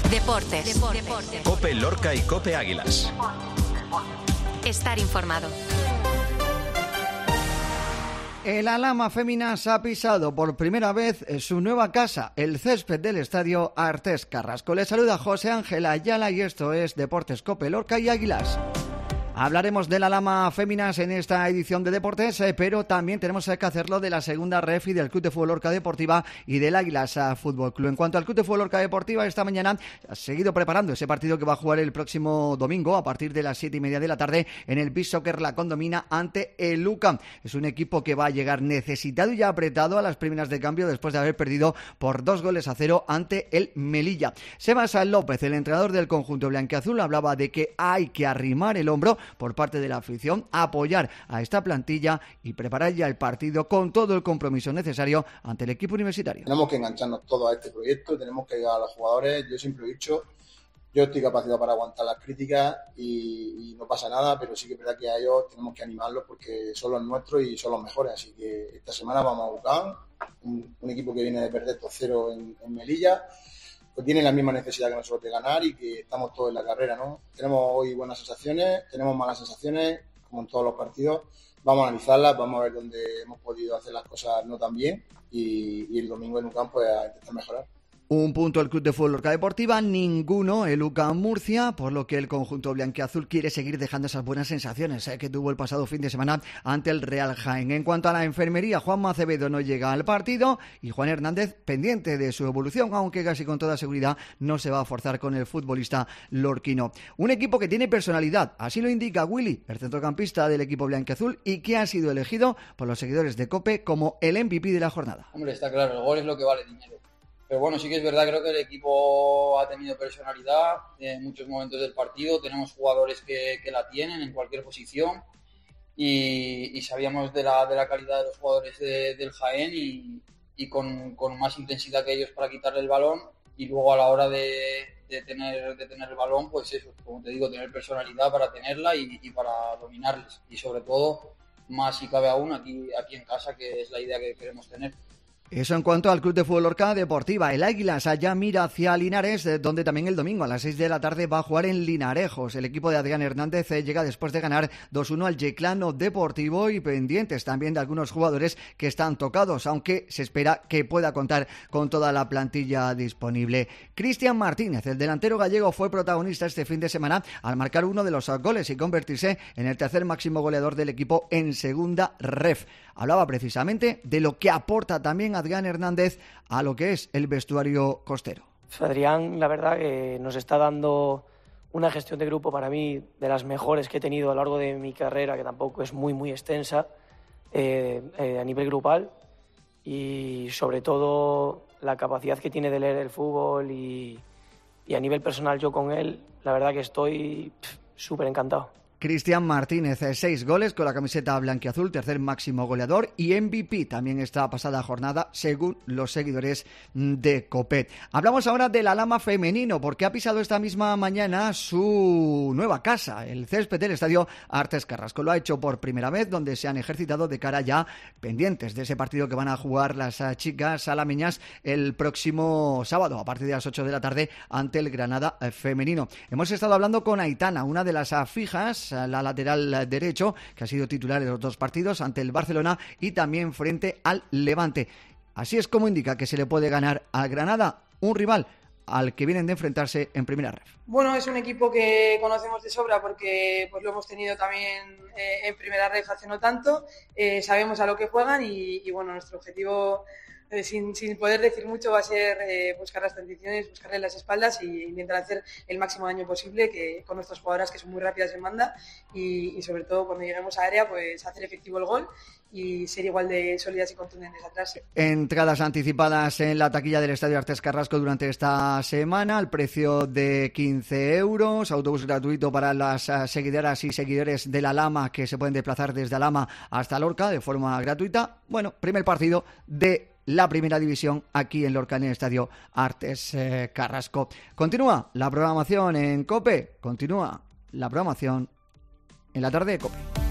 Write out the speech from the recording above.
Deportes. COPE Lorca y COPE Águilas. Estar informado. El Alhama Féminas ha pisado por primera vez su nueva casa, el césped del estadio Artés Carrasco. Les saluda José Ángel Ayala y esto es Deportes COPE Lorca y Águilas. Hablaremos del Alhama Féminas en esta edición de Deportes, pero también tenemos que hacerlo de la segunda ref y del Club de Fútbol Lorca Deportiva y del Águilas Fútbol Club. En cuanto al Club de Fútbol Lorca Deportiva, esta mañana ha seguido preparando ese partido que va a jugar el próximo domingo a partir de las 7:30 de la tarde en el Beach Soccer La Condomina ante el UCAM. Es un equipo que va a llegar necesitado y apretado a las primeras de cambio después de haber perdido por 2-0 ante el Melilla. Sebas López, el entrenador del conjunto blanquiazul, hablaba de que hay que arrimar el hombro por parte de la afición, apoyar a esta plantilla y preparar ya el partido con todo el compromiso necesario ante el equipo universitario. Tenemos que engancharnos todos a este proyecto, tenemos que ayudar a los jugadores. Yo siempre he dicho, yo estoy capacitado para aguantar las críticas y no pasa nada, pero sí que es verdad que a ellos tenemos que animarlos porque son los nuestros y son los mejores. Así que esta semana vamos a buscar un equipo que viene de perder 2-0 en Melilla, pues tiene la misma necesidad que nosotros de ganar y que estamos todos en la carrera, ¿no? Tenemos hoy buenas sensaciones, tenemos malas sensaciones, como en todos los partidos. Vamos a analizarlas, vamos a ver dónde hemos podido hacer las cosas no tan bien y el domingo en UCAM pues a intentar mejorar. Un punto el Club de Fútbol Lorca Deportiva, ninguno el UCAM Murcia, por lo que el conjunto blanquiazul quiere seguir dejando esas buenas sensaciones que tuvo el pasado fin de semana ante el Real Jaén. En cuanto a la enfermería, Juanma Acevedo no llega al partido y Juan Hernández pendiente de su evolución, aunque casi con toda seguridad no se va a forzar con el futbolista lorquino. Un equipo que tiene personalidad, así lo indica Willy, el centrocampista del equipo blanquiazul y que ha sido elegido por los seguidores de COPE como el MVP de la jornada. Hombre, está claro, el gol es lo que vale dinero. Pero bueno, sí que es verdad, creo que el equipo ha tenido personalidad en muchos momentos del partido. Tenemos jugadores que la tienen en cualquier posición y sabíamos de la calidad de los jugadores del Jaén y con más intensidad que ellos para quitarle el balón. Y luego a la hora de tener el balón, pues eso, como te digo, tener personalidad para tenerla y para dominarles. Y sobre todo, más si cabe aún aquí en casa, que es la idea que queremos tener. Eso en cuanto al Club de Fútbol Lorca Deportiva. El Águilas allá mira hacia Linares, donde también el domingo a las 6 de la tarde va a jugar en Linarejos. El equipo de Adrián Hernández llega después de ganar 2-1 al Yeclano Deportivo y pendientes también de algunos jugadores que están tocados, aunque se espera que pueda contar con toda la plantilla disponible. Cristian Martínez, el delantero gallego, fue protagonista este fin de semana al marcar uno de los goles y convertirse en el tercer máximo goleador del equipo en segunda ref. Hablaba precisamente de lo que aporta también Adrián Hernández a lo que es el vestuario costero. Adrián, la verdad que nos está dando una gestión de grupo para mí de las mejores que he tenido a lo largo de mi carrera, que tampoco es muy extensa, a nivel grupal, y sobre todo la capacidad que tiene de leer el fútbol y a nivel personal yo con él, la verdad que estoy súper encantado. Cristian Martínez, 6 goles con la camiseta blanquiazul, tercer máximo goleador y MVP también esta pasada jornada según los seguidores de COPE. Hablamos ahora del Alhama femenino porque ha pisado esta misma mañana su nueva casa, el césped del estadio Artés Carrasco. Lo ha hecho por primera vez, donde se han ejercitado de cara ya pendientes de ese partido que van a jugar las chicas alameñas el próximo sábado a partir de las 8 de la tarde ante el Granada femenino. Hemos estado hablando con Aitana, una de las fijas, la lateral derecho, que ha sido titular en los dos partidos ante el Barcelona y también frente al Levante. Así es como indica que se le puede ganar al Granada, un rival al que vienen de enfrentarse en primera ref. Bueno, es un equipo que conocemos de sobra porque pues lo hemos tenido también en primera ref hace no tanto. Sabemos a lo que juegan y bueno, nuestro objetivo, sin poder decir mucho, va a ser buscar las transiciones, buscarle las espaldas e intentar hacer el máximo daño posible con nuestras jugadoras que son muy rápidas en banda y sobre todo cuando lleguemos a área pues hacer efectivo el gol y ser igual de sólidas y contundentes atrás. Entradas anticipadas en la taquilla del Estadio Artés Carrasco durante esta semana al precio de 15 euros, autobús gratuito para las seguidoras y seguidores de la Alhama que se pueden desplazar desde Alhama hasta Lorca de forma gratuita. Bueno, primer partido de la primera división aquí en Lorca, en el estadio Artés Carrasco. Continúa la programación en COPE, continúa la programación en la tarde de COPE.